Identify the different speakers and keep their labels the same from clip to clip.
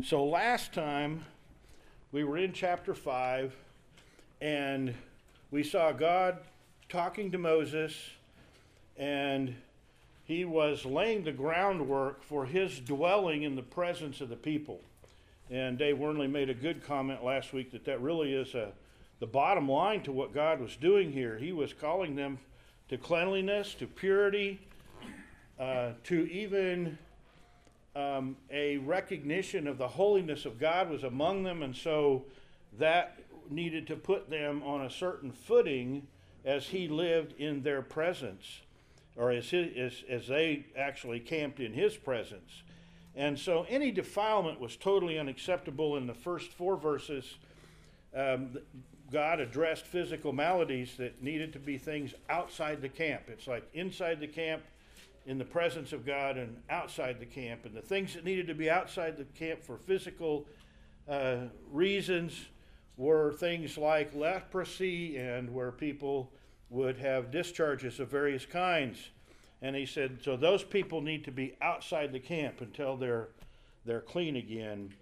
Speaker 1: So last time we were in chapter 5 and we saw God talking to Moses, and he was laying the groundwork for his dwelling in the presence of the people. And Dave Wernley made a good comment last week that really is the bottom line to what God was doing here. He was calling them to cleanliness, to purity, to even a recognition of the holiness of God was among them, and so that needed to put them on a certain footing as he lived in their presence, or as they actually camped in his presence. And so any defilement was totally unacceptable. In the first 4 verses, God addressed physical maladies that needed to be things outside the camp. It's like inside the camp, in the presence of God, and outside the camp. And the things that needed to be outside the camp for physical reasons were things like leprosy, and where people would have discharges of various kinds. And he said, so those people need to be outside the camp until they're clean again.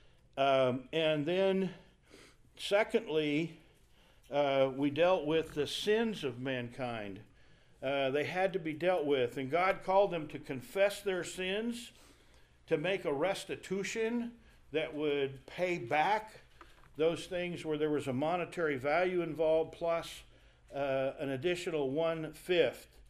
Speaker 1: And then, secondly, we dealt with the sins of mankind. They had to be dealt with, and God called them to confess their sins, to make a restitution that would pay back those things where there was a monetary value involved, plus an additional 1/5.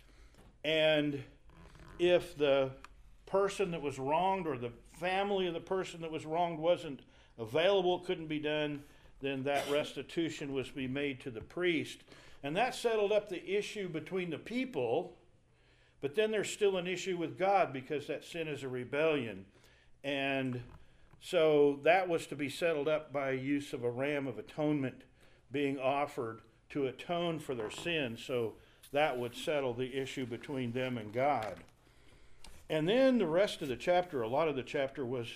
Speaker 1: And if the person that was wronged, or the family of the person that was wronged, wasn't available, couldn't be done, then that restitution was to be made to the priest. And that settled up the issue between the people, but then there's still an issue with God, because that sin is a rebellion. And so that was to be settled up by use of a ram of atonement being offered to atone for their sins. So that would settle the issue between them and God. And then the rest of the chapter, a lot of the chapter was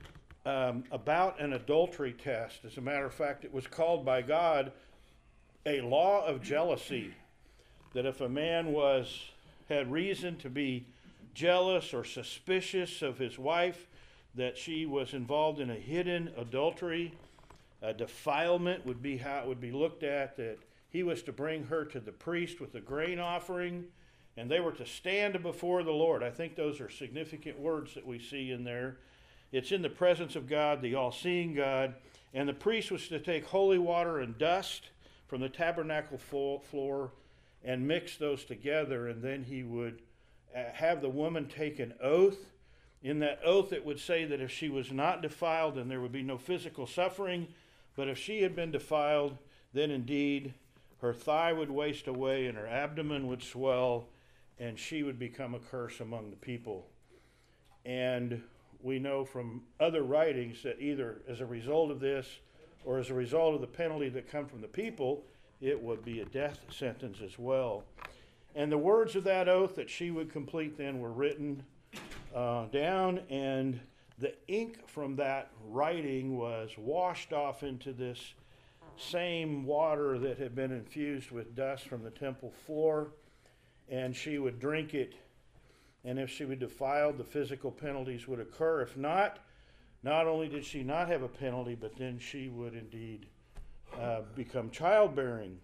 Speaker 1: about an adultery test. As a matter of fact, it was called by God a law of jealousy, that if a man had reason to be jealous or suspicious of his wife, that she was involved in a hidden adultery, a defilement would be how it would be looked at, that he was to bring her to the priest with a grain offering, and they were to stand before the Lord. I think those are significant words that we see in there. It's in the presence of God, the all-seeing God, and the priest was to take holy water and dust from the tabernacle floor and mix those together, and then he would have the woman take an oath. In that oath, it would say that if she was not defiled, then there would be no physical suffering, but if she had been defiled, then indeed her thigh would waste away and her abdomen would swell, and she would become a curse among the people. And we know from other writings that either as a result of this, or as a result of the penalty that come from the people, it would be a death sentence as well. And the words of that oath that she would complete then were written down, and the ink from that writing was washed off into this same water that had been infused with dust from the temple floor, and she would drink it, and if she was defiled, the physical penalties would occur. If not only did she not have a penalty, but then she would indeed become childbearing.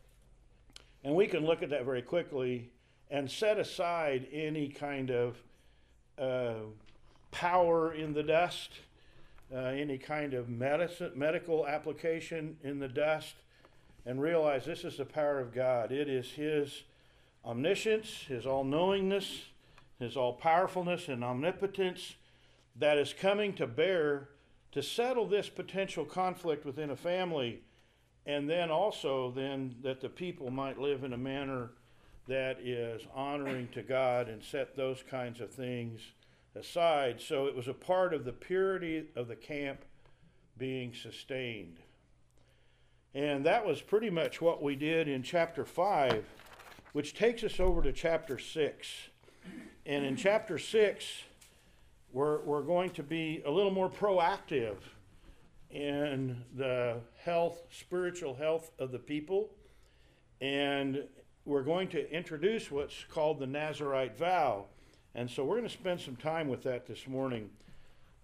Speaker 1: And we can look at that very quickly and set aside any kind of power in the dust, any kind of medical application in the dust, and realize this is the power of God. It is his omniscience, his all-knowingness, his all-powerfulness and omnipotence that is coming to bear to settle this potential conflict within a family, and then also then that the people might live in a manner that is honoring to God, and set those kinds of things aside. So it was a part of the purity of the camp being sustained. And that was pretty much what we did in chapter 5, which takes us over to chapter 6. And in chapter 6, we're going to be a little more proactive in the spiritual health of the people. And we're going to introduce what's called the Nazirite vow. And so we're going to spend some time with that this morning.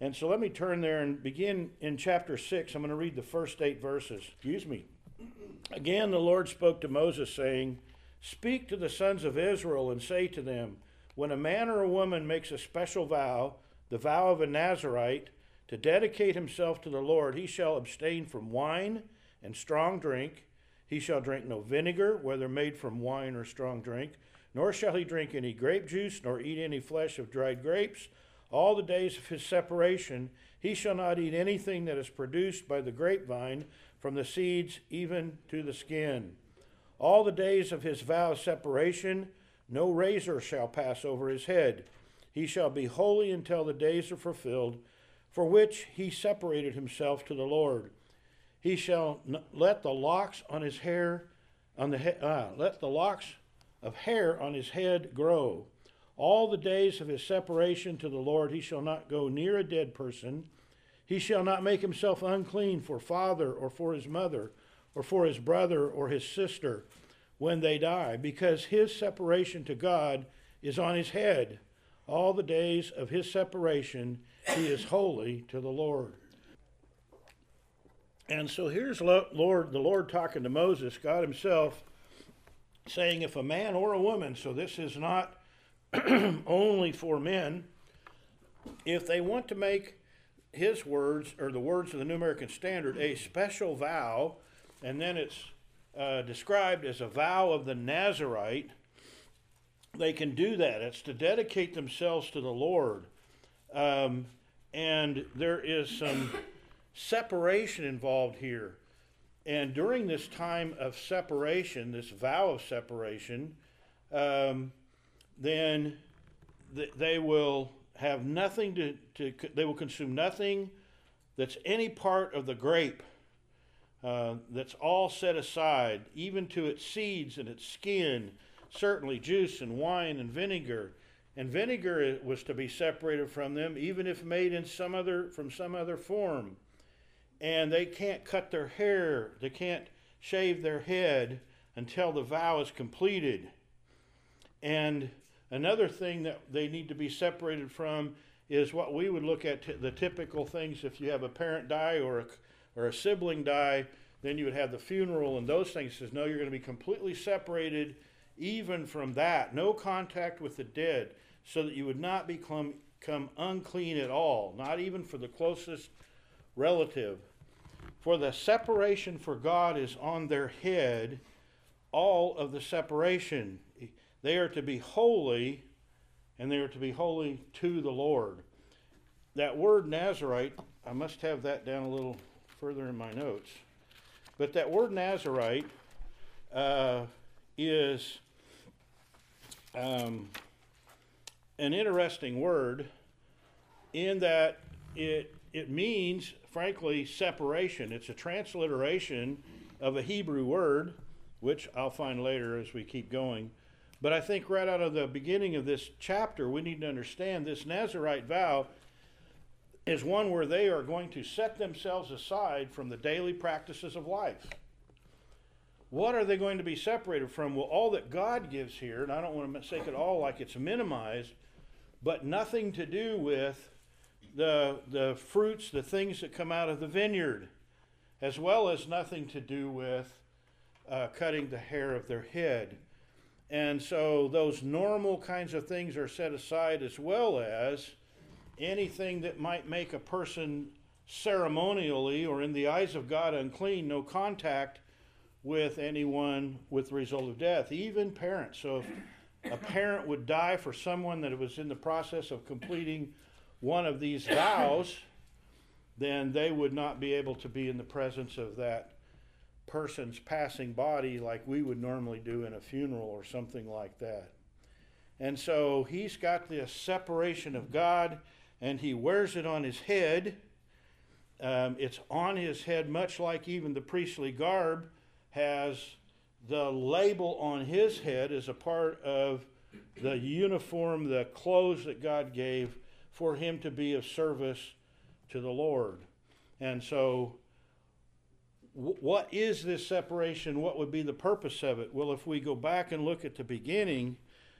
Speaker 1: And so let me turn there and begin in chapter 6. I'm going to read the first 8 verses. Excuse me. Again, the Lord spoke to Moses, saying, "Speak to the sons of Israel and say to them, when a man or a woman makes a special vow, the vow of a Nazirite, to dedicate himself to the Lord, he shall abstain from wine and strong drink. He shall drink no vinegar, whether made from wine or strong drink, nor shall he drink any grape juice, nor eat any flesh of dried grapes. All the days of his separation, he shall not eat anything that is produced by the grapevine, from the seeds even to the skin. All the days of his vow of separation, no razor shall pass over his head. He shall be holy until the days are fulfilled, for which he separated himself to the Lord. He shall let the locks on his hair, let the locks of hair on his head grow. All the days of his separation to the Lord, he shall not go near a dead person. He shall not make himself unclean for father or for his mother or for his brother or his sister when they die, because his separation to God is on his head. All the days of his separation, he is holy to the Lord." And so here's the Lord talking to Moses, God himself, saying if a man or a woman, so this is not only for men, if they want to make his words, or the words of the New American Standard, a special vow, and then it's described as a vow of the Nazirite, they can do that. It's to dedicate themselves to the Lord. And there is some separation involved here. And during this time of separation, this vow of separation, then they will have nothing they will consume nothing that's any part of the grape. That's all set aside, even to its seeds and its skin, certainly juice and wine and vinegar. And vinegar was to be separated from them, even if made in from some other form. And they can't cut their hair, they can't shave their head until the vow is completed. And another thing that they need to be separated from is what we would look at the typical things. If you have a parent die or a sibling die, then you would have the funeral and those things. It says, no, you're going to be completely separated even from that. No contact with the dead, so that you would not become unclean at all, not even for the closest relative. For the separation for God is on their head, all of the separation. They are to be holy, and they are to be holy to the Lord. That word Nazirite, I must have that down a little further in my notes. But that word Nazirite is an interesting word in that it means, frankly, separation. It's a transliteration of a Hebrew word, which I'll find later as we keep going. But I think right out of the beginning of this chapter, we need to understand this Nazirite vow is one where they are going to set themselves aside from the daily practices of life. What are they going to be separated from? Well, all that God gives here, and I don't want to make it all like it's minimized, but nothing to do with the fruits, the things that come out of the vineyard, as well as nothing to do with cutting the hair of their head. And so those normal kinds of things are set aside, as well as anything that might make a person ceremonially or in the eyes of God unclean, no contact with anyone with the result of death, even parents. So if a parent would die for someone that was in the process of completing one of these vows, then they would not be able to be in the presence of that person's passing body like we would normally do in a funeral or something like that. And so he's got this separation of God, and he wears it on his head. It's on his head, much like even the priestly garb has the label on his head as a part of the uniform, the clothes that God gave for him to be of service to the Lord. And so what is this separation? What would be the purpose of it? Well, if we go back and look at the beginning,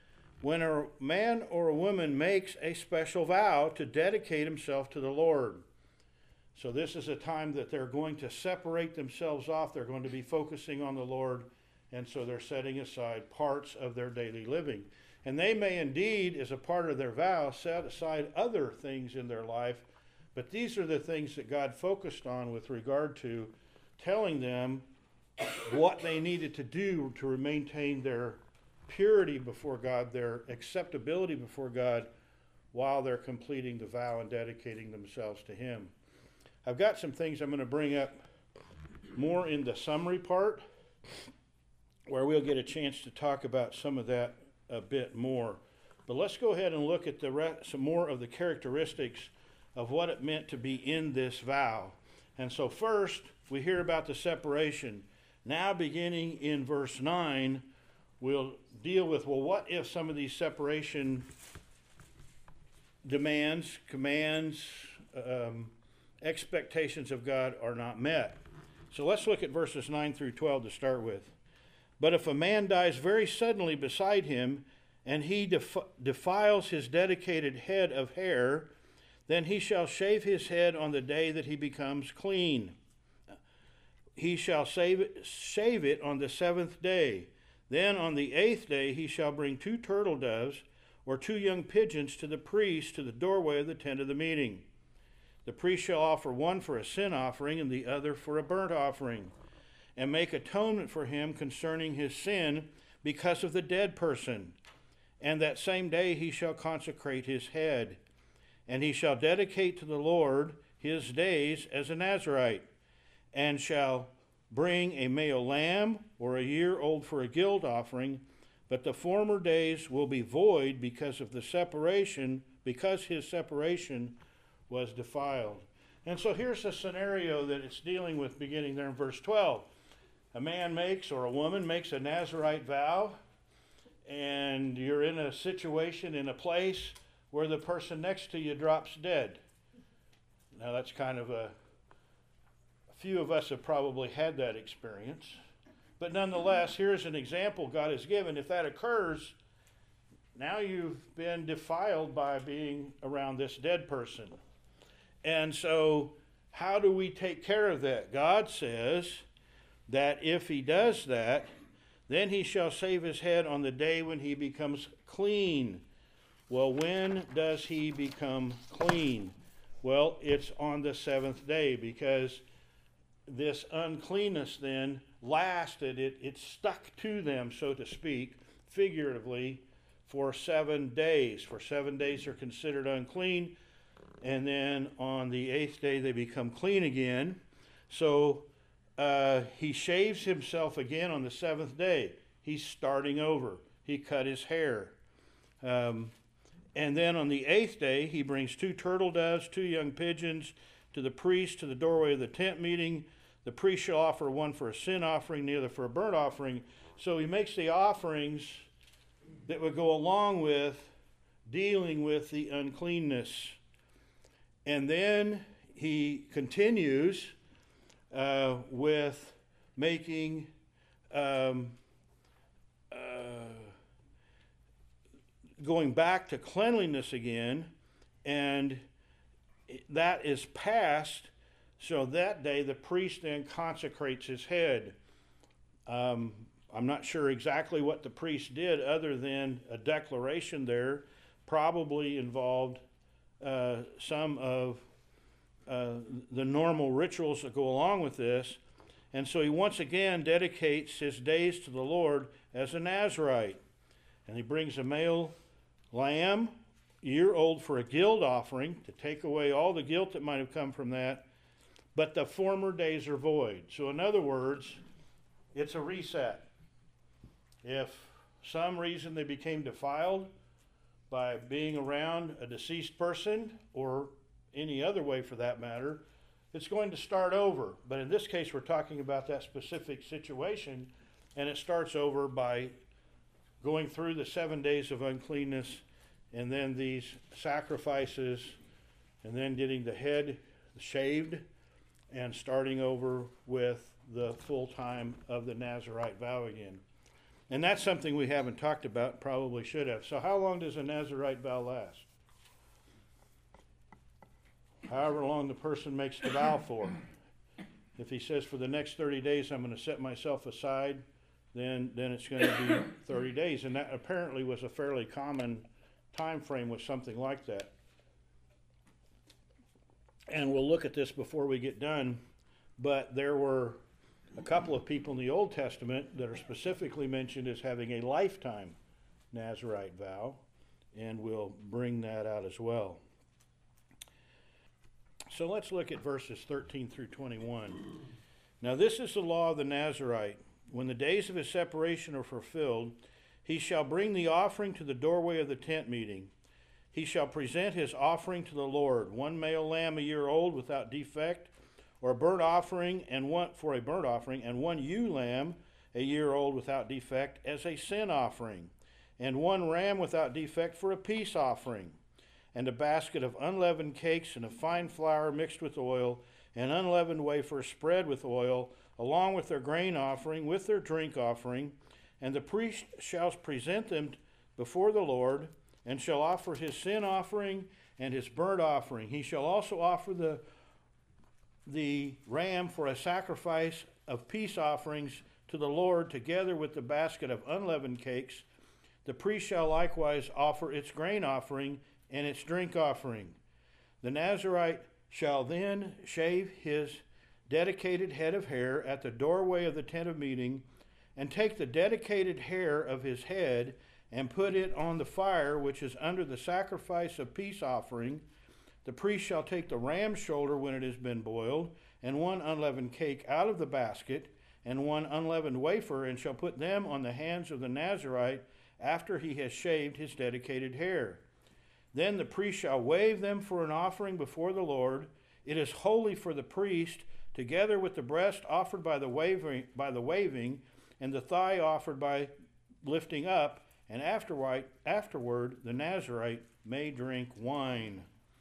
Speaker 1: when a man or a woman makes a special vow to dedicate himself to the Lord. So this is a time that they're going to separate themselves off. They're going to be focusing on the Lord, and so they're setting aside parts of their daily living. And they may indeed, as a part of their vow, set aside other things in their life, but these are the things that God focused on with regard to telling them what they needed to do to maintain their purity before God, their acceptability before God, while they're completing the vow and dedicating themselves to Him. I've got some things I'm going to bring up more in the summary part, where we'll get a chance to talk about some of that a bit more. But let's go ahead and look at some more of the characteristics of what it meant to be in this vow. And so first, we hear about the separation. Now, beginning in verse 9, we'll deal with, well, what if some of these separation demands, commands, expectations of God are not met? So let's look at verses 9 through 12 to start with. But if a man dies very suddenly beside him, and he defiles his dedicated head of hair, then he shall shave his head on the day that he becomes clean. He shall shave it on the 7th day. Then on the 8th day he shall bring 2 turtle doves or 2 young pigeons to the priest to the doorway of the tent of the meeting. The priest shall offer one for a sin offering and the other for a burnt offering, and make atonement for him concerning his sin because of the dead person. And that same day he shall consecrate his head, and he shall dedicate to the Lord his days as a Nazirite, and shall bring a male lamb or a year old for a guilt offering, but the former days will be void because of the separation, because his separation was defiled. And so here's a scenario that it's dealing with beginning there in verse 12. A man makes, or a woman makes, a Nazirite vow, and you're in a situation, in a place where the person next to you drops dead. Now that's kind of a few of us have probably had that experience. But nonetheless, here's an example God has given. If that occurs, now you've been defiled by being around this dead person. And so how do we take care of that? God says that if he does that, then he shall shave his head on the day when he becomes clean. Well, when does he become clean? Well, it's on the 7th day, because this uncleanness then lasted, it stuck to them, so to speak, figuratively, for 7 days. For 7 days they're considered unclean, and then on the 8th day they become clean again. So he shaves himself again on the 7th day. He's starting over. He cut his hair. And then on the 8th day, he brings 2 turtle doves, 2 young pigeons to the priest to the doorway of the tent meeting. The priest shall offer one for a sin offering, the other for a burnt offering. So he makes the offerings that would go along with dealing with the uncleanness. And then he continues with making going back to cleanliness again, and that is past. So that day the priest then consecrates his head. I'm not sure exactly what the priest did other than a declaration there. Probably involved some of the normal rituals that go along with this. And so he once again dedicates his days to the Lord as a Nazirite. And he brings a male lamb, year old, for a guilt offering, to take away all the guilt that might have come from that. But the former days are void. So in other words, it's a reset. If some reason they became defiled by being around a deceased person, or any other way for that matter, it's going to start over. But in this case, we're talking about that specific situation, and it starts over by going through the 7 days of uncleanness, and then these sacrifices, and then getting the head shaved, and starting over with the full time of the Nazirite vow again. And that's something we haven't talked about, probably should have. So how long does a Nazirite vow last? However long the person makes the vow for. If he says for the next 30 days I'm going to set myself aside, then it's going to be 30 days. And that apparently was a fairly common time frame with something like that. And we'll look at this before we get done, but there were a couple of people in the Old Testament that are specifically mentioned as having a lifetime Nazirite vow, and we'll bring that out as well. So let's look at verses 13 through 21. Now this is the law of the Nazirite. When the days of his separation are fulfilled, he shall bring the offering to the doorway of the tent meeting. He shall present his offering to the Lord, one male lamb a year old without defect, or a burnt offering, and one ewe lamb a year old without defect as a sin offering, and one ram without defect for a peace offering, and a basket of unleavened cakes and of fine flour mixed with oil, and unleavened wafers spread with oil, along with their grain offering, with their drink offering. And the priest shall present them before the Lord, and shall offer his sin offering and his burnt offering. He shall also offer the ram for a sacrifice of peace offerings to the Lord, together with the basket of unleavened cakes. The priest shall likewise offer its grain offering and its drink offering. The Nazirite shall then shave his dedicated head of hair at the doorway of the tent of meeting, and take the dedicated hair of his head and put it on the fire which is under the sacrifice of peace offering. The priest shall take the ram's shoulder when it has been boiled, and one unleavened cake out of the basket, and one unleavened wafer, and shall put them on the hands of the Nazirite after he has shaved his dedicated hair. Then the priest shall wave them for an offering before the Lord. It is holy for the priest, together with the breast offered by the waving, and the thigh offered by lifting up, and afterward the Nazirite may drink wine.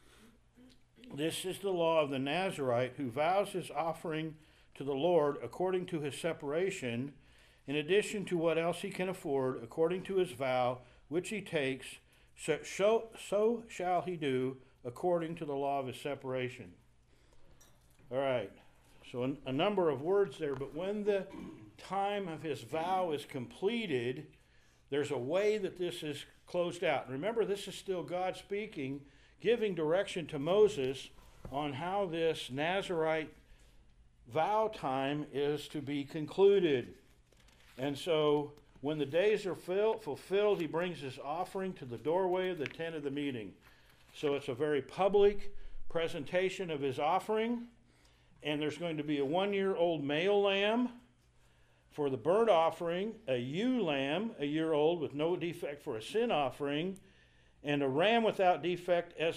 Speaker 1: This is the law of the Nazirite, who vows his offering to the Lord according to his separation, in addition to what else he can afford, according to his vow, which he takes, so shall he do according to the law of his separation. All right, so a number of words there, but when the time of his vow is completed, there's a way that this is closed out. Remember, this is still God speaking, giving direction to Moses on how this Nazirite vow time is to be concluded. And so when the days are fulfilled, he brings his offering to the doorway of the tent of the meeting. So it's a very public presentation of his offering. And there's going to be a 1-year-old male lamb for the burnt offering, a ewe lamb, a year old with no defect for a sin offering, and a ram without defect as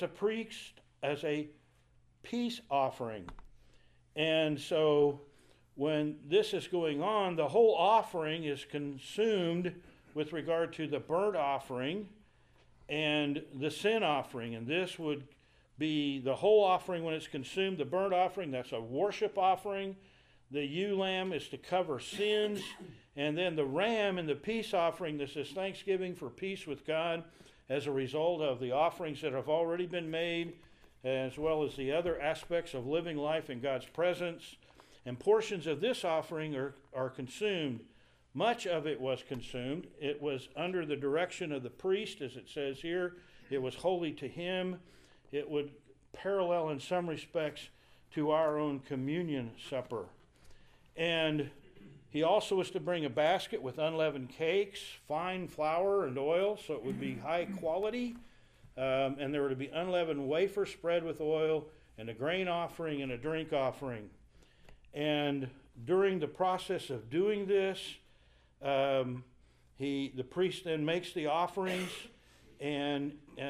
Speaker 1: a peace offering. And so when this is going on, the whole offering is consumed with regard to the burnt offering and the sin offering. And this would be the whole offering when it's consumed. The burnt offering, that's a worship offering. The ewe lamb is to cover sins. And then the ram and the peace offering, this is thanksgiving for peace with God as a result of the offerings that have already been made, as well as the other aspects of living life in God's presence. And portions of this offering are consumed. Much of it was consumed. It was under the direction of the priest, as it says here. It was holy to him. It would parallel in some respects to our own communion supper. And he also was to bring a basket with unleavened cakes, fine flour and oil, so it would be high quality. And there were to be unleavened wafers spread with oil, and a grain offering and a drink offering. And during the process of doing this, the priest then makes the offerings, and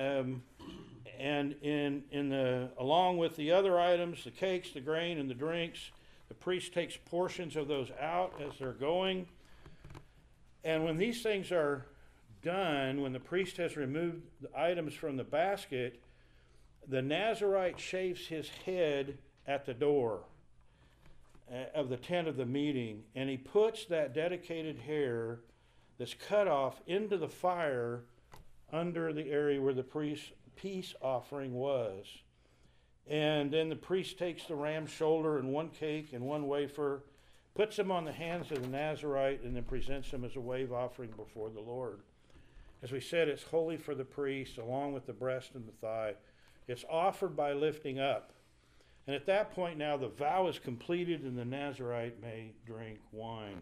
Speaker 1: along with the other items, the cakes, the grain, and the drinks, the priest takes portions of those out as they're going. And when these things are done, when the priest has removed the items from the basket, the Nazirite shaves his head at the door of the tent of the meeting, and he puts that dedicated hair that's cut off into the fire under the area where the peace offering was. And then the priest takes the ram's shoulder and one cake and one wafer, puts them on the hands of the Nazarite, and then presents them as a wave offering before the Lord. As we said, it's holy for the priest, along with the breast and the thigh. It's offered by lifting up. And at that point now, the vow is completed, and the Nazarite may drink wine.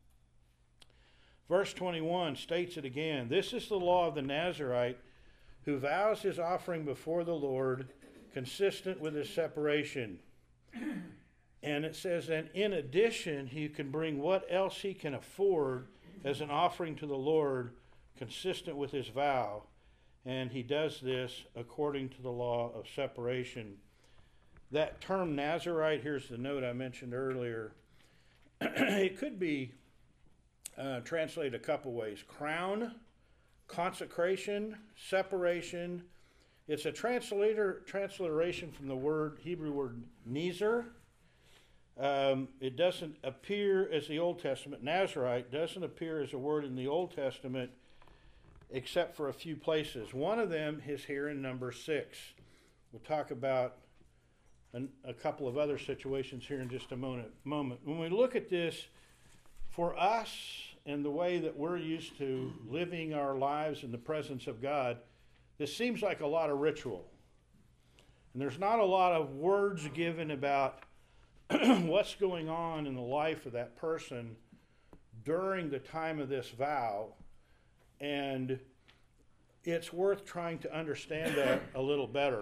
Speaker 1: Verse 21 states it again. This is the law of the Nazarite who vows his offering before the Lord, consistent with his separation. And it says, and in addition, he can bring what else he can afford as an offering to the Lord, consistent with his vow. And he does this according to the law of separation. That term Nazarite, here's the note I mentioned earlier. It could be translated a couple ways. Crown, consecration, separation. It's a transliteration from the Hebrew word nezer. It doesn't appear as the Old Testament. Nazarite doesn't appear as a word in the Old Testament except for a few places. One of them is here in Numbers 6. We'll talk about a couple of other situations here in just a moment. When we look at this, for us and the way that we're used to living our lives in the presence of God, this seems like a lot of ritual. And there's not a lot of words given about what's going on in the life of that person during the time of this vow. And it's worth trying to understand that a little better.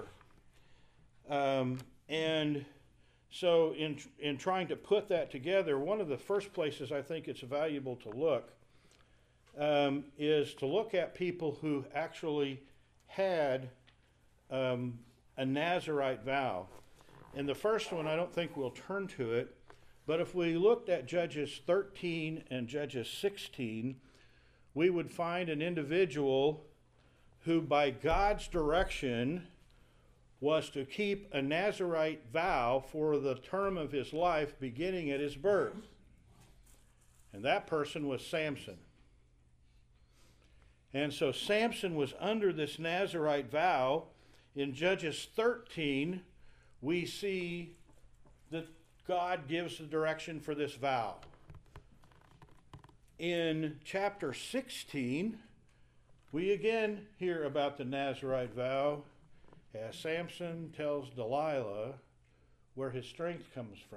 Speaker 1: And so in trying to put that together, one of the first places I think it's valuable to look is to look at people who actually had a Nazarite vow. And the first one, I don't think we'll turn to it, but if we looked at Judges 13 and Judges 16, we would find an individual who by God's direction was to keep a Nazarite vow for the term of his life beginning at his birth. And that person was Samson. And so Samson was under this Nazarite vow. In Judges 13, we see that God gives the direction for this vow. In chapter 16, we again hear about the Nazarite vow as Samson tells Delilah where his strength comes from.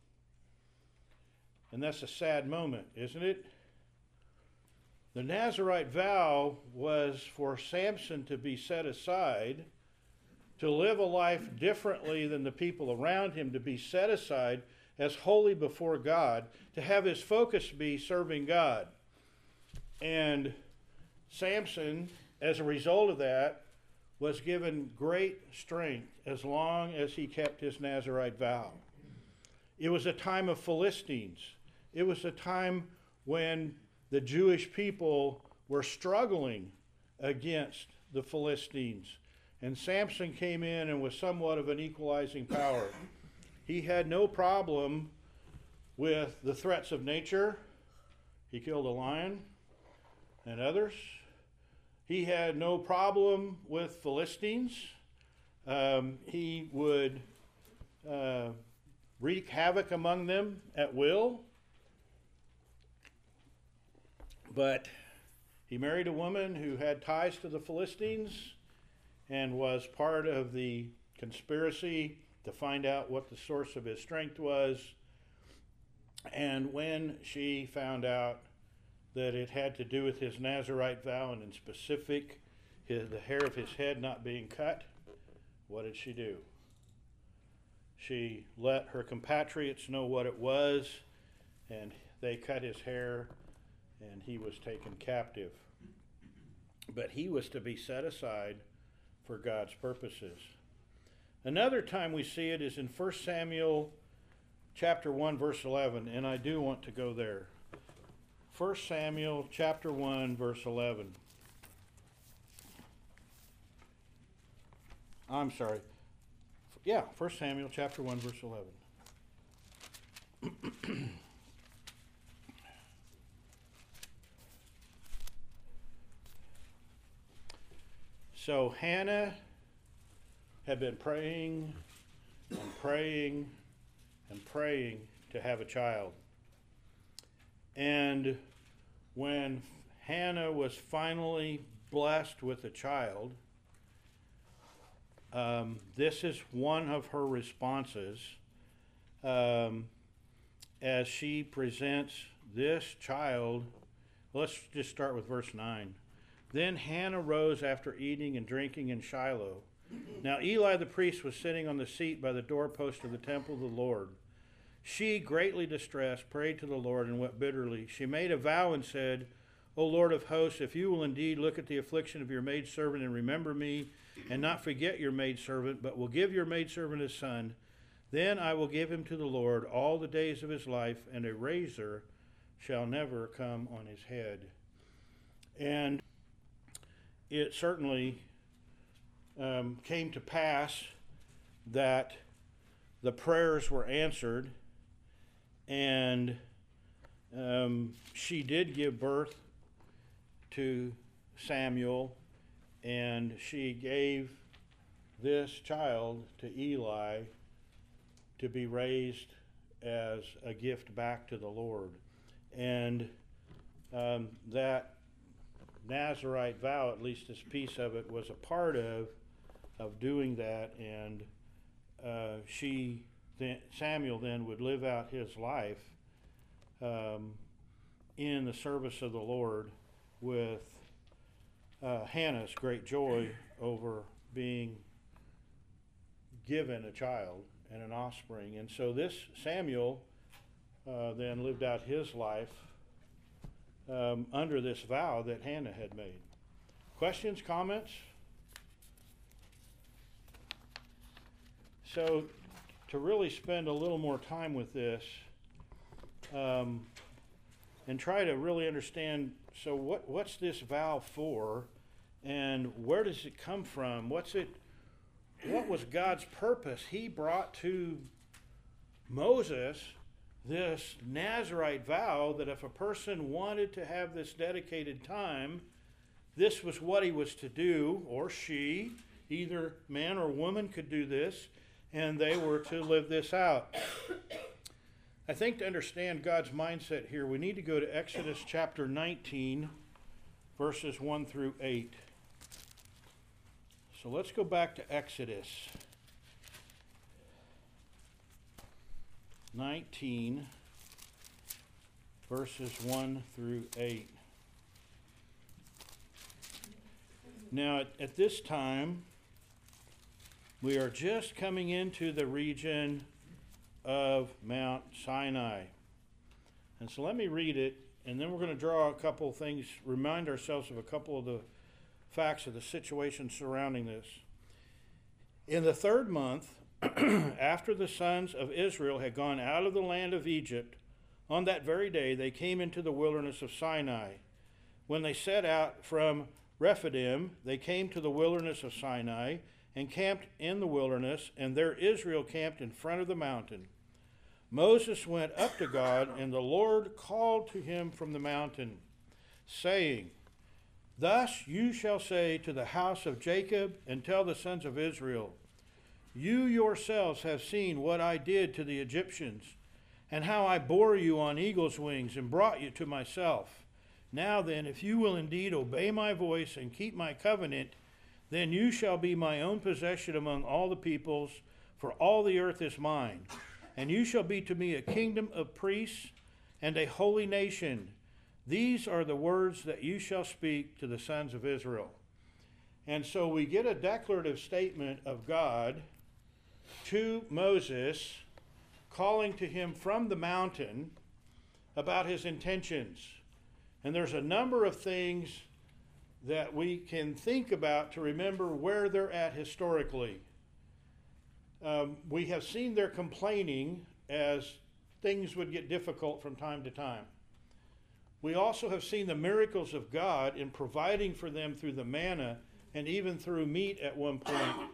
Speaker 1: And that's a sad moment, isn't it? The Nazarite vow was for Samson to be set aside, to live a life differently than the people around him, to be set aside as holy before God, to have his focus be serving God. And Samson, as a result of that, was given great strength as long as he kept his Nazarite vow. It was a time of Philistines. It was a time when the Jewish people were struggling against the Philistines. And Samson came in and was somewhat of an equalizing power. He had no problem with the threats of nature. He killed a lion and others. He had no problem with Philistines. He would wreak havoc among them at will. But he married a woman who had ties to the Philistines and was part of the conspiracy to find out what the source of his strength was. And when she found out that it had to do with his Nazarite vow, and in specific, the hair of his head not being cut, what did she do? She let her compatriots know what it was, and they cut his hair, and he was taken captive. But he was to be set aside for God's purposes. Another time we see it is in 1 Samuel chapter 1, verse 11, and I do want to go there. 1 Samuel chapter 1, verse 11. I'm sorry. Yeah, 1 Samuel chapter 1, verse 11. So Hannah had been praying and praying and praying to have a child. And when Hannah was finally blessed with a child, this is one of her responses as she presents this child. Let's just start with verse 9. Then Hannah rose after eating and drinking in Shiloh. Now Eli the priest was sitting on the seat by the doorpost of the temple of the Lord. She, greatly distressed, prayed to the Lord and wept bitterly. She made a vow and said, O Lord of hosts, if you will indeed look at the affliction of your maidservant and remember me, and not forget your maidservant, but will give your maidservant a son, then I will give him to the Lord all the days of his life, and a razor shall never come on his head. And it certainly came to pass that the prayers were answered, and she did give birth to Samuel, and she gave this child to Eli to be raised as a gift back to the Lord. And that Nazirite vow, at least this piece of it, was a part of doing that, and Samuel then would live out his life in the service of the Lord with Hannah's great joy over being given a child and an offspring. And so this Samuel then lived out his life under this vow that Hannah had made. Questions, comments? So to really spend a little more time with this and try to really understand, so what's this vow for, and where does it come from? What was God's purpose? He brought to Moses this Nazirite vow that if a person wanted to have this dedicated time, this was what he was to do, or she, either man or woman could do this, and they were to live this out. I think to understand God's mindset here, we need to go to Exodus chapter 19, verses 1 through 8. So let's go back to Exodus 19, verses 1 through 8. Now, at this time, we are just coming into the region of Mount Sinai. And so let me read it, and then we're going to draw a couple of things, remind ourselves of a couple of the facts of the situation surrounding this. In the 3rd month, after the sons of Israel had gone out of the land of Egypt, on that very day they came into the wilderness of Sinai. When they set out from Rephidim, they came to the wilderness of Sinai and camped in the wilderness, and there Israel camped in front of the mountain. Moses went up to God, and the Lord called to him from the mountain, saying, Thus you shall say to the house of Jacob and tell the sons of Israel, You yourselves have seen what I did to the Egyptians, and how I bore you on eagle's wings and brought you to myself. Now then, if you will indeed obey my voice and keep my covenant, then you shall be my own possession among all the peoples, for all the earth is mine. And you shall be to me a kingdom of priests and a holy nation. These are the words that you shall speak to the sons of Israel. And so we get a declarative statement of God to Moses, calling to him from the mountain about his intentions. And there's a number of things that we can think about to remember where they're at historically. We have seen their complaining as things would get difficult from time to time. We also have seen the miracles of God in providing for them through the manna and even through meat at one point,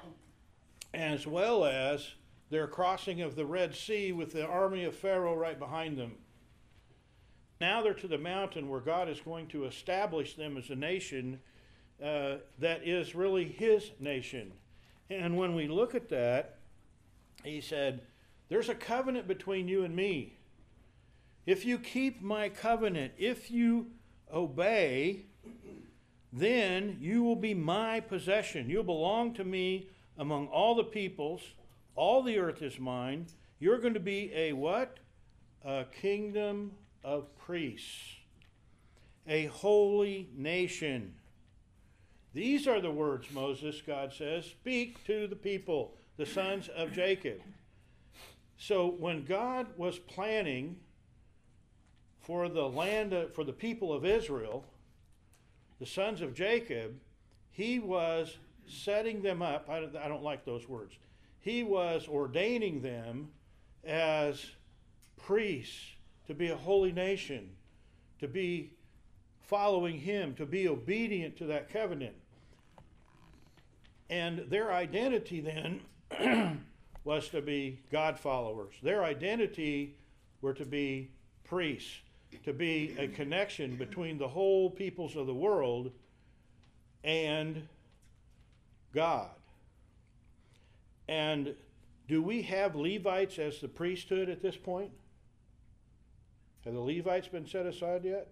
Speaker 1: as well as their crossing of the Red Sea with the army of Pharaoh right behind them. Now they're to the mountain where God is going to establish them as a nation that is really his nation. And when we look at that, he said, there's a covenant between you and me. If you keep my covenant, if you obey, then you will be my possession. You'll belong to me among all the peoples. All the earth is mine. You're going to be a what? A kingdom of priests. A holy nation. These are the words, Moses, God says, speak to the people, the sons of Jacob. So when God was planning for the land, for the people of Israel, the sons of Jacob, he was setting them up. I don't like those words. He was ordaining them as priests to be a holy nation, to be following him, to be obedient to that covenant. And their identity then was to be God followers. Their identity were to be priests, to be a connection between the whole peoples of the world and God. And do we have Levites as the priesthood at this point? Have the Levites been set aside yet?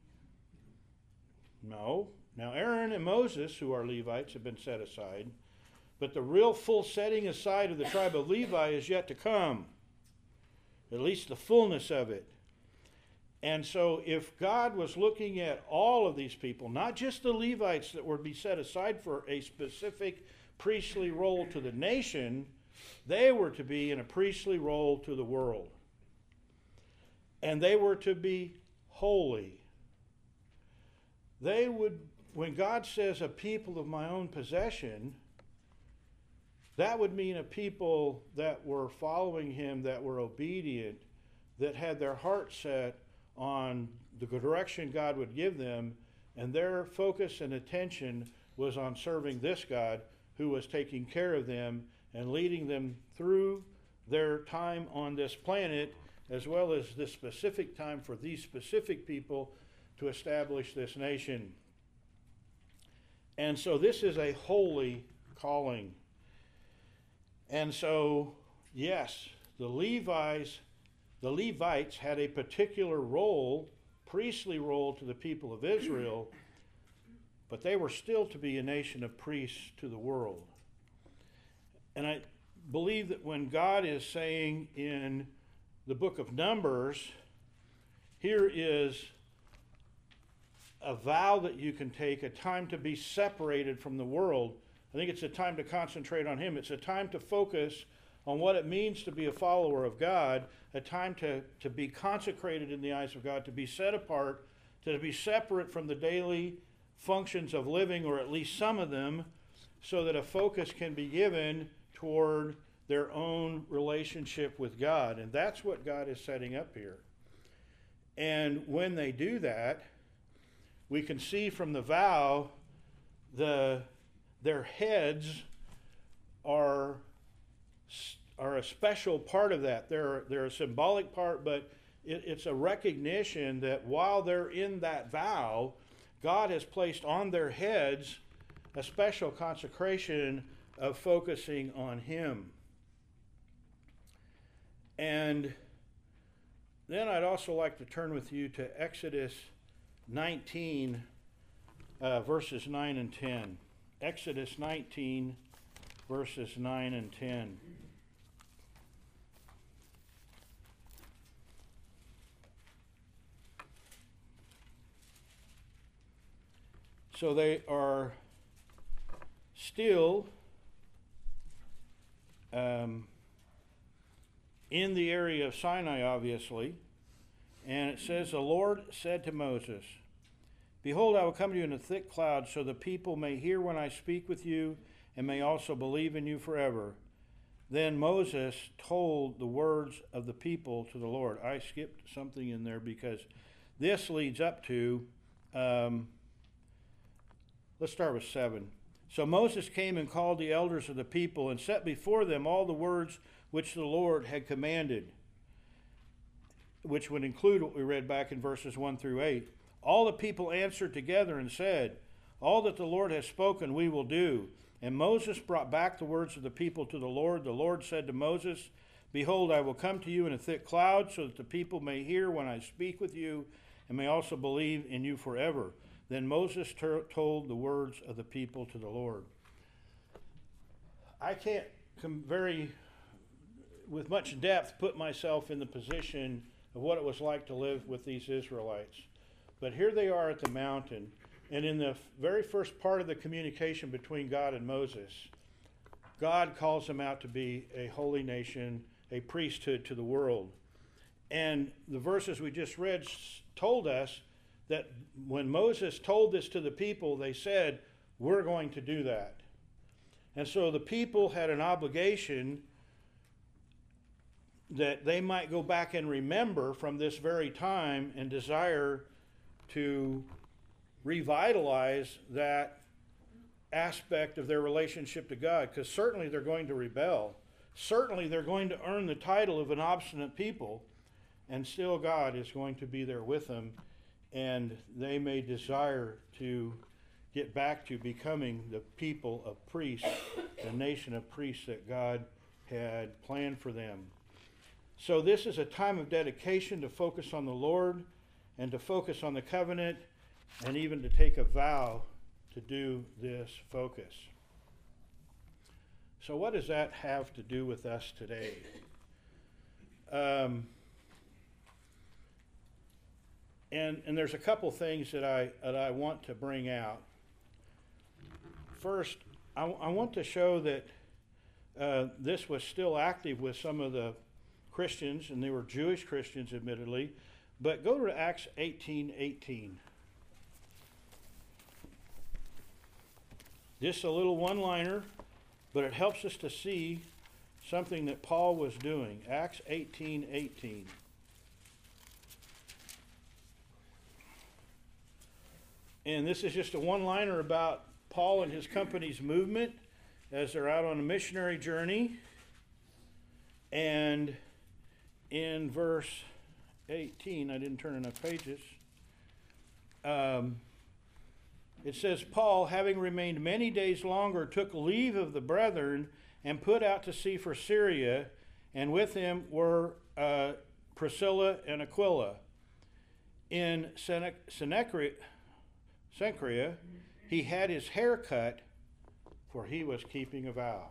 Speaker 1: No. Now Aaron and Moses, who are Levites, have been set aside. But the real full setting aside of the tribe of Levi is yet to come. At least the fullness of it. And so if God was looking at all of these people, not just the Levites that were to be set aside for a specific priestly role to the nation, they were to be in a priestly role to the world. And they were to be holy. They would, when God says a people of my own possession, that would mean a people that were following him, that were obedient, that had their heart set on the direction God would give them, and their focus and attention was on serving this God who was taking care of them and leading them through their time on this planet, as well as this specific time for these specific people to establish this nation. And so this is a holy calling. And so, yes, the Levites had a particular role, priestly role to the people of Israel, but they were still to be a nation of priests to the world. And I believe that when God is saying in the book of Numbers, here is a vow that you can take, a time to be separated from the world. I think it's a time to concentrate on him. It's a time to focus on what it means to be a follower of God, a time to be consecrated in the eyes of God, to be set apart, to be separate from the daily functions of living, or at least some of them, so that a focus can be given toward their own relationship with God. And that's what God is setting up here. And when they do that, we can see from the vow their heads are a special part of that. They're a symbolic part, but it's a recognition that while they're in that vow, God has placed on their heads a special consecration of focusing on him. And then I'd also like to turn with you to Exodus 19, verses 9 and 10. Exodus 19, verses 9 and 10. So they are still in the area of Sinai, obviously. And it says, the Lord said to Moses, behold, I will come to you in a thick cloud, so the people may hear when I speak with you, and may also believe in you forever. Then Moses told the words of the people to the Lord. I skipped something in there because this leads up to, let's start with 7. So Moses came and called the elders of the people and set before them all the words which the Lord had commanded, which would include what we read back in verses 1 through 8. All the people answered together and said, All that the Lord has spoken we will do. And Moses brought back the words of the people to the Lord. The Lord said to Moses, Behold, I will come to you in a thick cloud, so that the people may hear when I speak with you, and may also believe in you forever. Then Moses told the words of the people to the Lord. I can't with much depth put myself in the position of what it was like to live with these Israelites. But here they are at the mountain, and in the very first part of the communication between God and Moses, God calls them out to be a holy nation, a priesthood to the world. And the verses we just read told us that when Moses told this to the people, they said, we're going to do that. And so the people had an obligation that they might go back and remember from this very time and desire to revitalize that aspect of their relationship to God, because certainly they're going to rebel. Certainly they're going to earn the title of an obstinate people, and still God is going to be there with them, and they may desire to get back to becoming the people of priests, the nation of priests that God had planned for them. So this is a time of dedication to focus on the Lord and to focus on the covenant, and even to take a vow to do this focus. So what does that have to do with us today? And there's a couple things that I want to bring out. First, I want to show that this was still active with some of the Christians, and they were Jewish Christians, admittedly. But go to Acts 18:18. Just a little one-liner, but it helps us to see something that Paul was doing. Acts 18:18. And this is just a one-liner about Paul and his company's movement as they're out on a missionary journey. And in verse 18, I didn't turn enough pages. It says, Paul, having remained many days longer, took leave of the brethren and put out to sea for Syria, and with him were Priscilla and Aquila. In Cenchrea, he had his hair cut, for he was keeping a vow.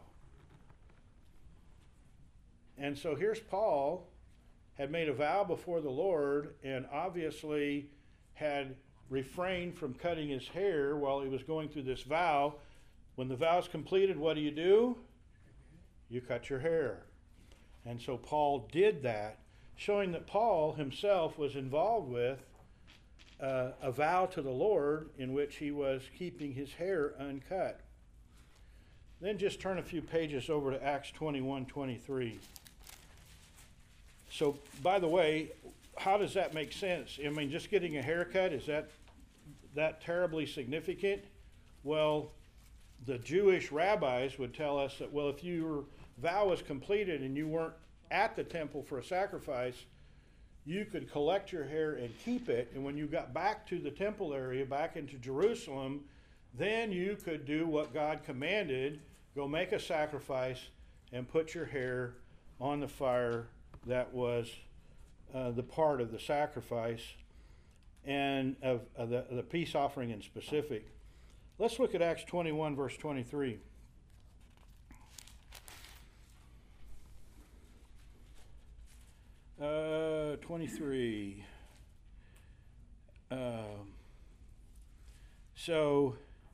Speaker 1: And so here's Paul, had made a vow before the Lord, and obviously had refrained from cutting his hair while he was going through this vow. When the vow's completed, what do? You cut your hair. And so Paul did that, showing that Paul himself was involved with a vow to the Lord in which he was keeping his hair uncut. Then just turn a few pages over to Acts 21:23. So, by the way, how does that make sense? I mean, just getting a haircut, is that terribly significant? Well, the Jewish rabbis would tell us that, well, if your vow was completed and you weren't at the temple for a sacrifice, you could collect your hair and keep it, and when you got back to the temple area, back into Jerusalem, then you could do what God commanded, go make a sacrifice and put your hair on the fire that was the part of the sacrifice and of the peace offering in specific. Let's look at Acts 21, verse 23. So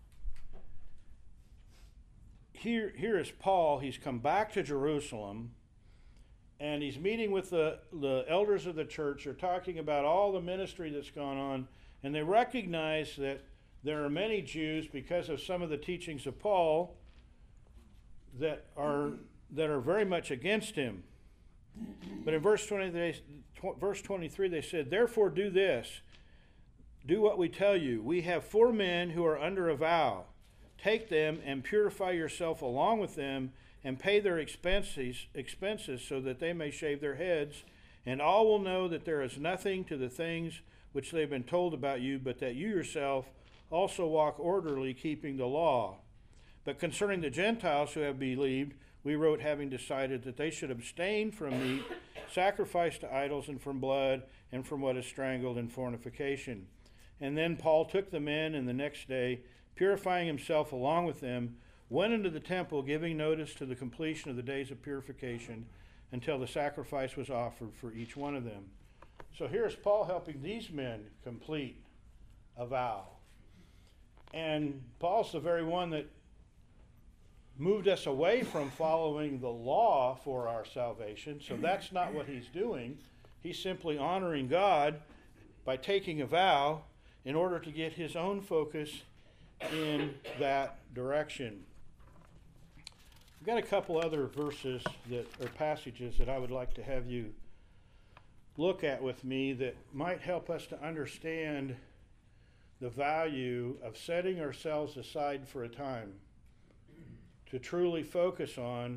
Speaker 1: here is Paul. He's come back to Jerusalem, and he's meeting with the elders of the church. They're talking about all the ministry that's gone on, and they recognize that there are many Jews, because of some of the teachings of Paul, that are very much against him. But in verse 23, they said, Therefore do this, do what we tell you. We have 4 men who are under a vow. Take them and purify yourself along with them, and pay their expenses so that they may shave their heads, and all will know that there is nothing to the things which they've been told about you, but that you yourself also walk orderly, keeping the law. But concerning the Gentiles who have believed, we wrote, having decided that they should abstain from meat sacrificed to idols, and from blood, and from what is strangled, and fornication. And then Paul took them in, and the next day, purifying himself along with them, went into the temple, giving notice to the completion of the days of purification, until the sacrifice was offered for each one of them. So here's Paul helping these men complete a vow. And Paul's the very one that moved us away from following the law for our salvation. So that's not what he's doing. He's simply honoring God by taking a vow in order to get his own focus in that direction. I've got a couple other verses or passages that I would like to have you look at with me that might help us to understand the value of setting ourselves aside for a time to truly focus on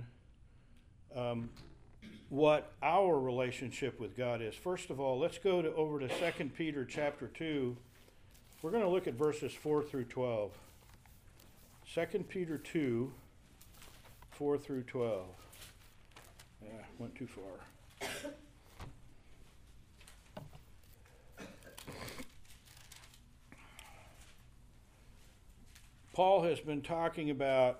Speaker 1: what our relationship with God is. First of all, let's go over to 2 Peter chapter 2. We're going to look at verses 4 through 12. 2 Peter 2, 4 through 12. Yeah, went too far. Paul has been talking about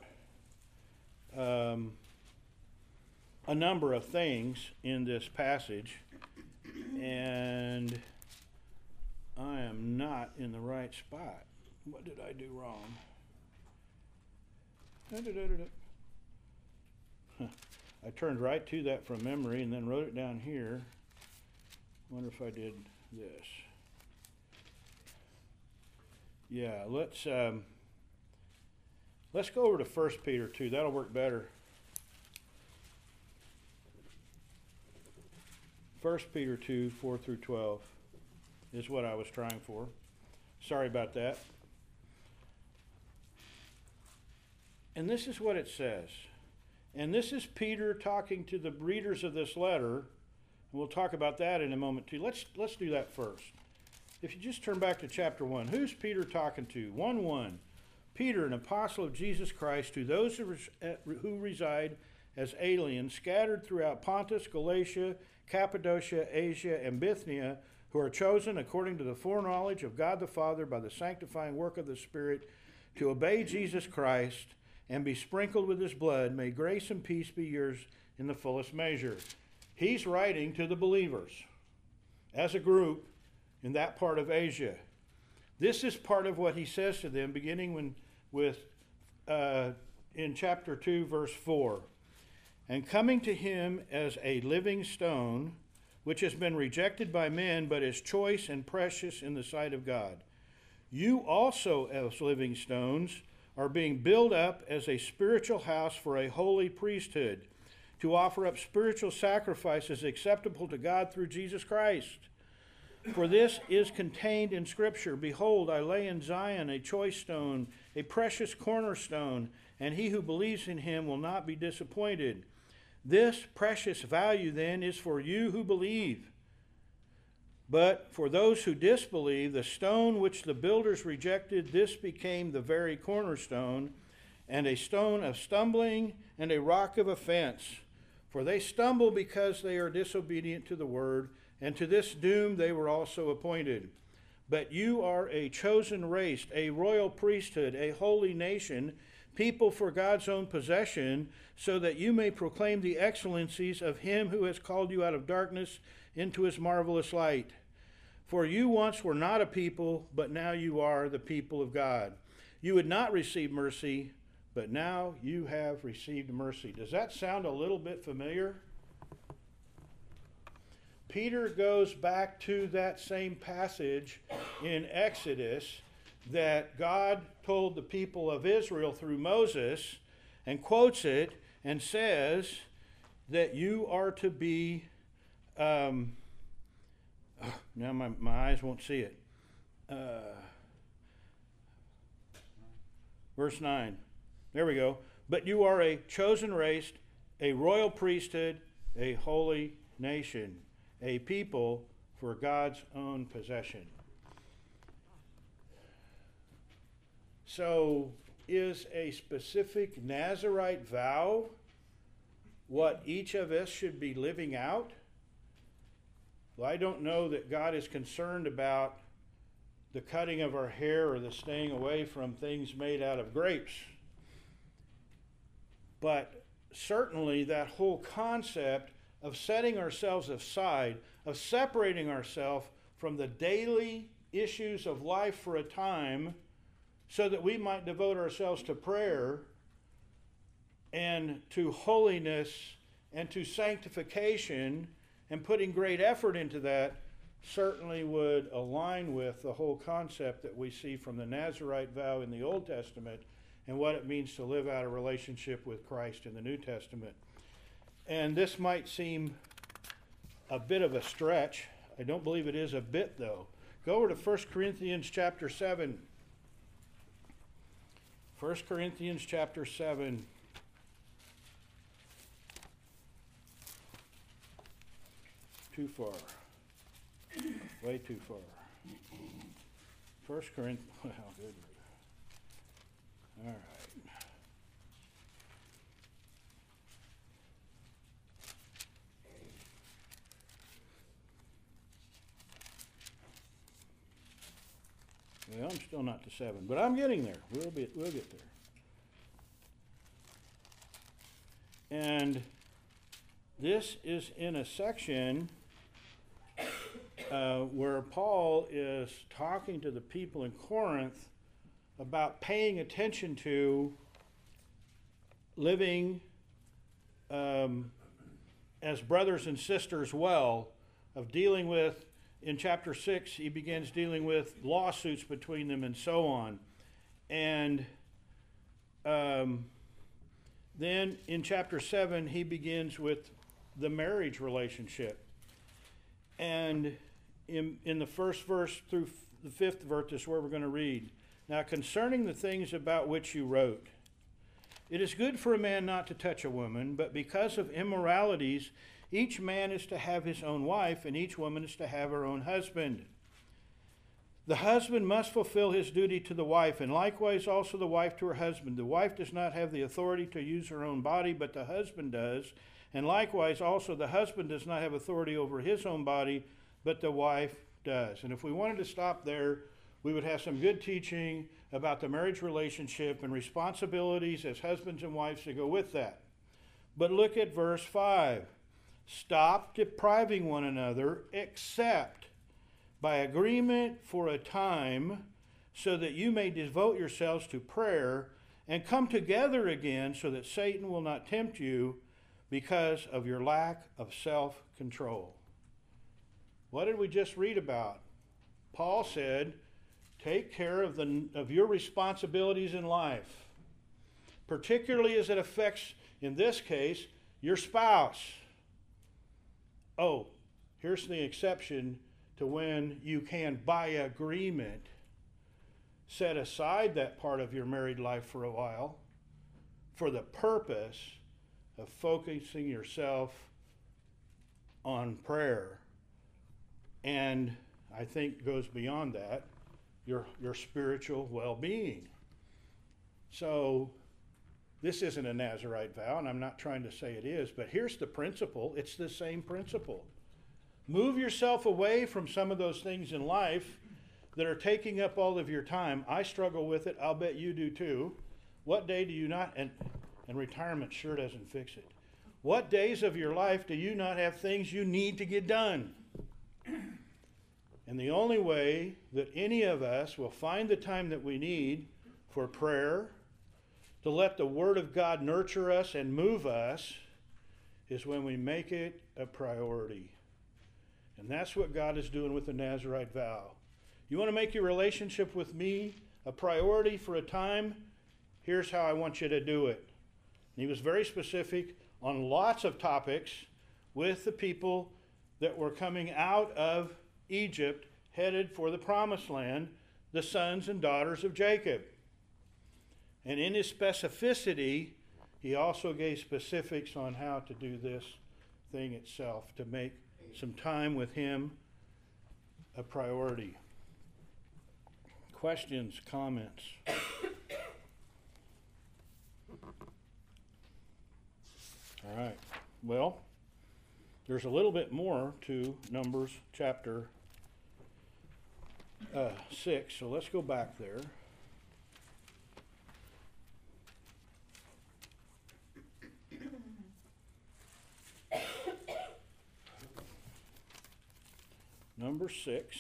Speaker 1: a number of things in this passage, and I am not in the right spot. What did I do wrong? I turned right to that from memory and then wrote it down here. Wonder if I did this. Yeah, let's go over to 1 Peter 2. That'll work better. 1 Peter 2, 4 through 12 is what I was trying for. Sorry about that. And this is what it says. And this is Peter talking to the readers of this letter. And we'll talk about that in a moment too. Let's do that first. If you just turn back to chapter 1, who's Peter talking to? 1:1. Peter, an apostle of Jesus Christ, to those who reside as aliens scattered throughout Pontus, Galatia, Cappadocia, Asia, and Bithynia, who are chosen according to the foreknowledge of God the Father by the sanctifying work of the Spirit to obey Jesus Christ and be sprinkled with his blood, may grace and peace be yours in the fullest measure. He's writing to the believers as a group in that part of Asia. This is part of what he says to them, beginning in chapter 2, verse 4. And coming to him as a living stone, which has been rejected by men, but is choice and precious in the sight of God. You also, as living stones, are being built up as a spiritual house for a holy priesthood, to offer up spiritual sacrifices acceptable to God through Jesus Christ. For this is contained in Scripture, behold, I lay in Zion a choice stone, a precious cornerstone, and he who believes in him will not be disappointed. This precious value, then, is for you who believe. But for those who disbelieve, the stone which the builders rejected, this became the very cornerstone, and a stone of stumbling and a rock of offense. For they stumble because they are disobedient to the word, and to this doom they were also appointed. But you are a chosen race, a royal priesthood, a holy nation, people for God's own possession, so that you may proclaim the excellencies of him who has called you out of darkness into his marvelous light. For you once were not a people, but now you are the people of God. You would not receive mercy, but now you have received mercy. Does that sound a little bit familiar? Peter goes back to that same passage in Exodus that God told the people of Israel through Moses, and quotes it and says that you are to be, now my eyes won't see it. Verse 9. There we go. But you are a chosen race, a royal priesthood, a holy nation, a people for God's own possession. So, is a specific Nazirite vow what each of us should be living out? Well, I don't know that God is concerned about the cutting of our hair or the staying away from things made out of grapes. But certainly that whole concept of setting ourselves aside, of separating ourselves from the daily issues of life for a time so that we might devote ourselves to prayer and to holiness and to sanctification and putting great effort into that, certainly would align with the whole concept that we see from the Nazirite vow in the Old Testament and what it means to live out a relationship with Christ in the New Testament. And this might seem a bit of a stretch. I don't believe it is a bit, though. Go over to 1 Corinthians chapter 7. 1 Corinthians chapter 7. Too far. Way too far. 1 Corinthians, well, good. All right. Well, I'm still not to 7, but I'm getting there. We'll get there. And this is in a section where Paul is talking to the people in Corinth about paying attention to living as brothers and sisters well, of dealing with, in chapter 6, he begins dealing with lawsuits between them and so on. And then in chapter 7, he begins with the marriage relationship. And in the first verse through the 5th verse is where we're going to read. Now, concerning the things about which you wrote, it is good for a man not to touch a woman, but because of immoralities, each man is to have his own wife, and each woman is to have her own husband. The husband must fulfill his duty to the wife, and likewise also the wife to her husband. The wife does not have the authority to use her own body, but the husband does. And likewise also the husband does not have authority over his own body, but the wife does. And if we wanted to stop there, we would have some good teaching about the marriage relationship and responsibilities as husbands and wives to go with that. But look at verse 5. Stop depriving one another, except by agreement for a time, so that you may devote yourselves to prayer and come together again, so that Satan will not tempt you because of your lack of self-control. What did we just read about? Paul said, take care of your responsibilities in life, particularly as it affects, in this case, your spouse. Oh, here's the exception to when you can, by agreement, set aside that part of your married life for a while for the purpose of focusing yourself on prayer. And I think goes beyond that, your spiritual well-being. So this isn't a Nazirite vow, and I'm not trying to say it is, but here's the principle. It's the same principle. Move yourself away from some of those things in life that are taking up all of your time. I struggle with it. I'll bet you do too. What day do you not, and retirement sure doesn't fix it. What days of your life do you not have things you need to get done? And the only way that any of us will find the time that we need for prayer, to let the Word of God nurture us and move us, is when we make it a priority. And that's what God is doing with the Nazirite vow. You want to make your relationship with me a priority for a time? Here's how I want you to do it. And he was very specific on lots of topics with the people that were coming out of Egypt, headed for the Promised Land, the sons and daughters of Jacob. And in his specificity, he also gave specifics on how to do this thing itself, to make some time with him a priority. Questions, comments? All right. Well, there's a little bit more to Numbers chapter 6, so let's go back there. Number 6.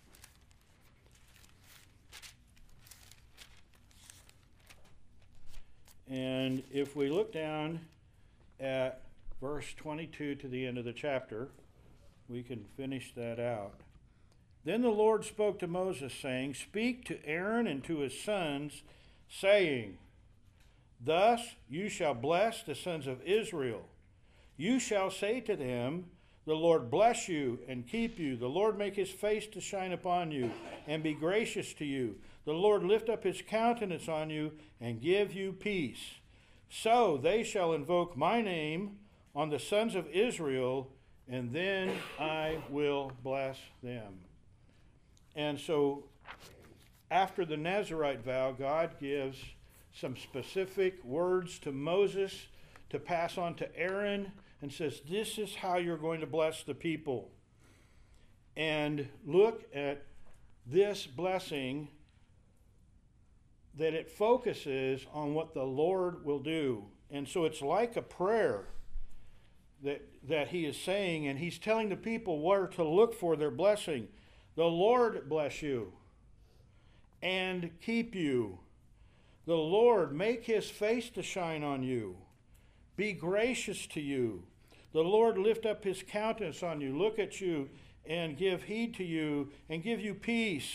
Speaker 1: And if we look down at verse 22 to the end of the chapter, we can finish that out. Then the Lord spoke to Moses, saying, Speak to Aaron and to his sons, saying, Thus you shall bless the sons of Israel. You shall say to them, The Lord bless you and keep you. The Lord make his face to shine upon you and be gracious to you. The Lord lift up his countenance on you and give you peace. So they shall invoke my name on the sons of Israel, and then I will bless them. And so after the Nazirite vow, God gives some specific words to Moses to pass on to Aaron and says, this is how you're going to bless the people. And look at this blessing, that it focuses on what the Lord will do. And so it's like a prayer that he is saying, and he's telling the people where to look for their blessing. The Lord bless you and keep you. The Lord make his face to shine on you, be gracious to you. The Lord lift up his countenance on you, look at you, and give heed to you, and give you peace.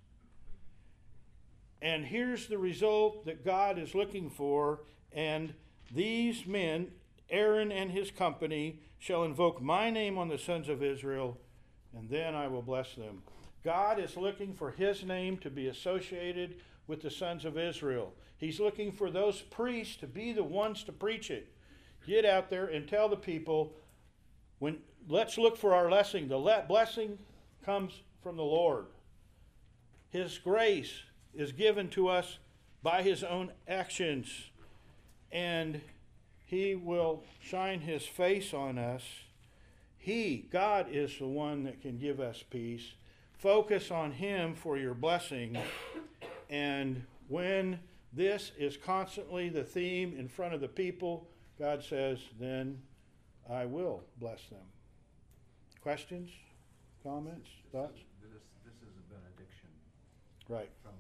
Speaker 1: And here's the result that God is looking for. And these men, Aaron and his company, shall invoke my name on the sons of Israel, and then I will bless them. God is looking for his name to be associated with the sons of Israel. He's looking for those priests to be the ones to preach it. Get out there and tell the people, let's look for our blessing. The blessing comes from the Lord. His grace is given to us by his own actions, and he will shine his face on us. God is the one that can give us peace. Focus on him for your blessing. And when this is constantly the theme in front of the people, God says, then I will bless them. Questions? Comments? Thoughts?
Speaker 2: This is a benediction.
Speaker 1: Right.
Speaker 2: From,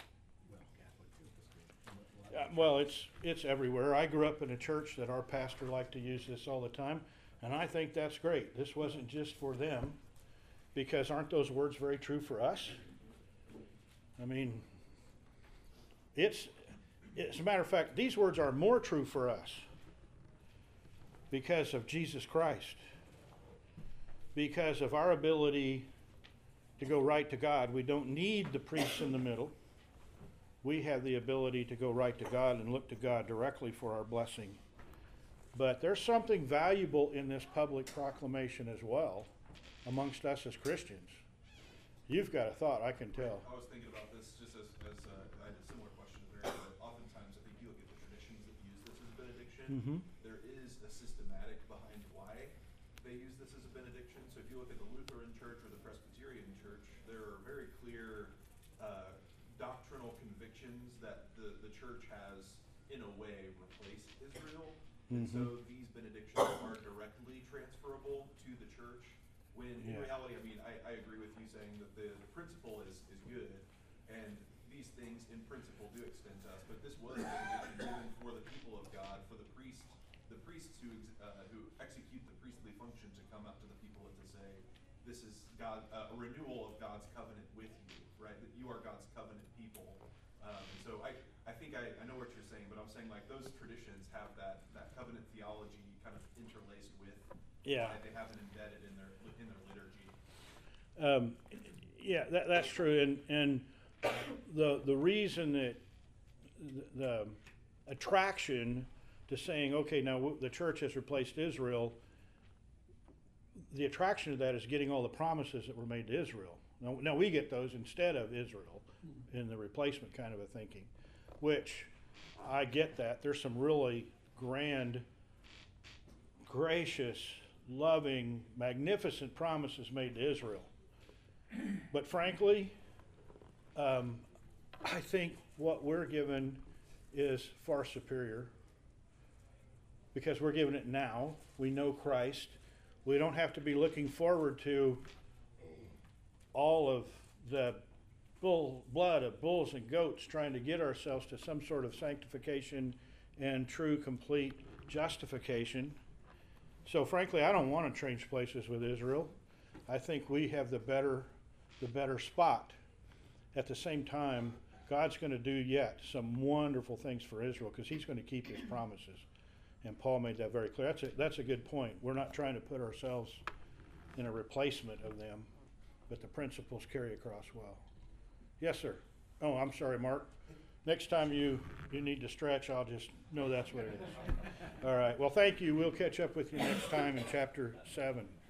Speaker 2: Catholic history.
Speaker 1: Well, it's everywhere. I grew up in a church that our pastor liked to use this all the time, and I think that's great. This wasn't just for them, because aren't those words very true for us? I mean, as a matter of fact, these words are more true for us because of Jesus Christ, because of our ability to go right to God. We don't need the priests in the middle. We have the ability to go right to God and look to God directly for our blessing. But there's something valuable in this public proclamation as well amongst us as Christians. You've got a thought, I can tell.
Speaker 3: I was thinking about this just as I had a similar question to Mary, but oftentimes I think you look at the traditions that use this as a benediction.
Speaker 1: Mm-hmm.
Speaker 3: There is a systematic behind why they use this as a benediction. So if you look at the Lutheran Church or the Presbyterian Church, there are very clear doctrinal convictions that the church has, in a way, replaced Israel. And so these benedictions are directly transferable to the church, when in reality, I mean, I agree with you saying that the principle is good, and these things in principle do extend to us, but this was a benediction given for the people of God, for the priests who execute the priestly function, to come up to the people and to say, this is God, a renewal of God's covenant with you, right? That you are God's covenant people. So I think I know what you're saying, but I'm saying like those traditions have that covenant theology kind of interlaced with.
Speaker 1: Yeah.
Speaker 3: They have it embedded in their liturgy.
Speaker 1: That's true, and the reason that the attraction to saying, okay, now the church has replaced Israel, the attraction to that is getting all the promises that were made to Israel. Now we get those instead of Israel in the replacement kind of a thinking, which I get that. There's some really grand gracious, loving, magnificent promises made to Israel. But frankly, I think what we're given is far superior because we're given it now. We know Christ. We don't have to be looking forward to all of the blood of bulls and goats trying to get ourselves to some sort of sanctification and true, complete justification. So frankly, I don't want to change places with Israel. I think we have the better spot. At the same time, God's going to do yet some wonderful things for Israel because he's going to keep his promises. And Paul made that very clear. That's a good point. We're not trying to put ourselves in a replacement of them, but the principles carry across well. Yes, sir. Oh, I'm sorry, Mark. Next time you need to stretch, I'll just know that's what it is. All right. Well, thank you. We'll catch up with you next time in chapter 7.